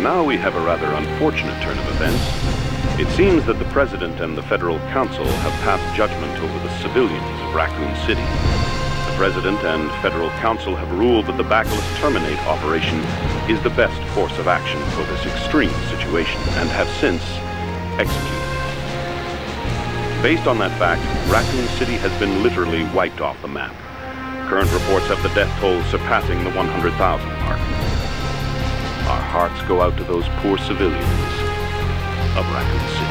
now we have a rather unfortunate turn of events. It seems that the President and the Federal Council have passed judgment over the civilians of Raccoon City. The President and Federal Council have ruled that the Bacillus Terminate operation is the best course of action for this extreme situation, and have since executed. Based on that fact, Raccoon City has been literally wiped off the map. Current reports have the death toll surpassing the 100,000 mark. Our hearts go out to those poor civilians of Raccoon City.